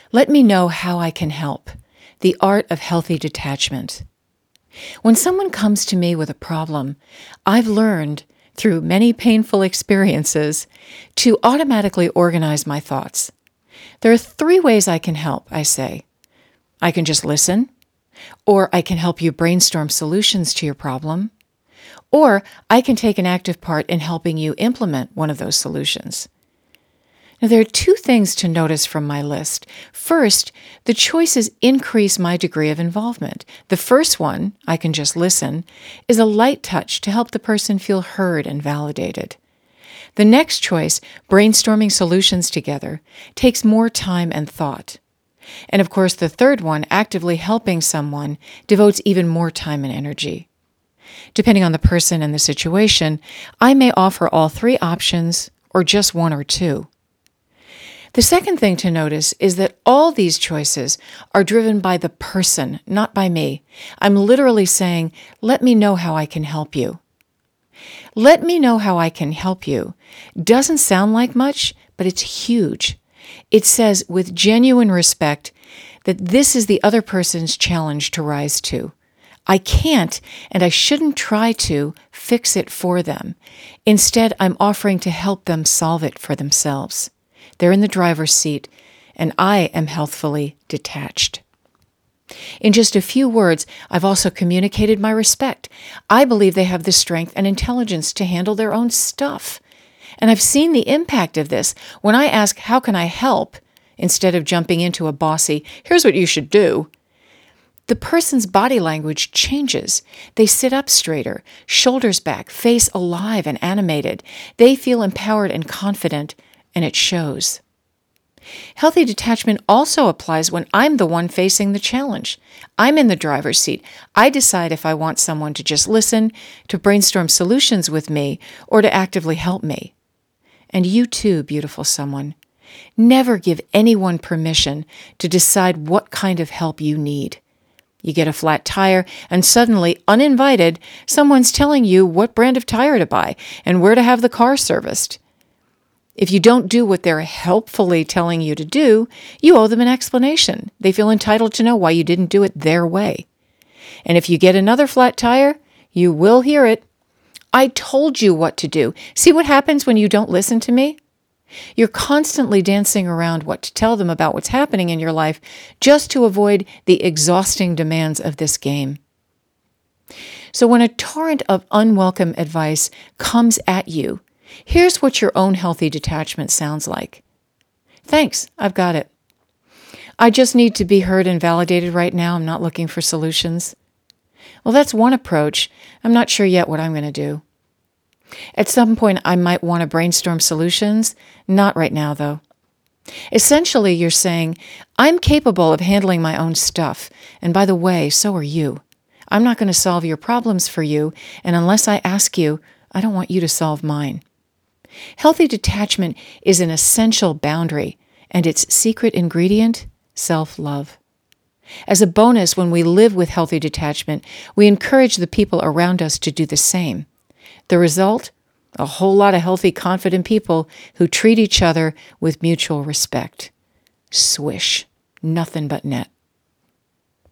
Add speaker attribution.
Speaker 1: Let me know how I can help. The art of healthy detachment. When someone comes to me with a problem, I've learned, through many painful experiences, to automatically organize my thoughts. There are 3 ways I can help, I say. I can just listen, or I can help you brainstorm solutions to your problem, or I can take an active part in helping you implement one of those solutions. Now, there are 2 things to notice from my list. First, the choices increase my degree of involvement. The first one, I can just listen, is a light touch to help the person feel heard and validated. The next choice, brainstorming solutions together, takes more time and thought. And of course, the third one, actively helping someone, devotes even more time and energy. Depending on the person and the situation, I may offer all 3 options or just 1 or 2. The second thing to notice is that all these choices are driven by the person, not by me. I'm literally saying, let me know how I can help you. Let me know how I can help you doesn't sound like much, but it's huge. It says with genuine respect that this is the other person's challenge to rise to. I can't, and I shouldn't try to, fix it for them. Instead, I'm offering to help them solve it for themselves. They're in the driver's seat, and I am healthfully detached. In just a few words, I've also communicated my respect. I believe they have the strength and intelligence to handle their own stuff. And I've seen the impact of this when I ask, how can I help? Instead of jumping into a bossy, here's what you should do. The person's body language changes. They sit up straighter, shoulders back, face alive and animated. They feel empowered and confident, and it shows. Healthy detachment also applies when I'm the one facing the challenge. I'm in the driver's seat. I decide if I want someone to just listen, to brainstorm solutions with me, or to actively help me. And you too, beautiful someone. Never give anyone permission to decide what kind of help you need. You get a flat tire, and suddenly, uninvited, someone's telling you what brand of tire to buy and where to have the car serviced. If you don't do what they're helpfully telling you to do, you owe them an explanation. They feel entitled to know why you didn't do it their way. And if you get another flat tire, you will hear it. I told you what to do. See what happens when you don't listen to me? You're constantly dancing around what to tell them about what's happening in your life just to avoid the exhausting demands of this game. So when a torrent of unwelcome advice comes at you, here's what your own healthy detachment sounds like. Thanks, I've got it. I just need to be heard and validated right now. I'm not looking for solutions. Well, that's one approach. I'm not sure yet what I'm going to do. At some point, I might want to brainstorm solutions. Not right now, though. Essentially, you're saying, I'm capable of handling my own stuff. And by the way, so are you. I'm not going to solve your problems for you. And unless I ask you, I don't want you to solve mine. Healthy detachment is an essential boundary, and its secret ingredient, self-love. As a bonus, when we live with healthy detachment, we encourage the people around us to do the same. The result? A whole lot of healthy, confident people who treat each other with mutual respect. Swish. Nothing but net.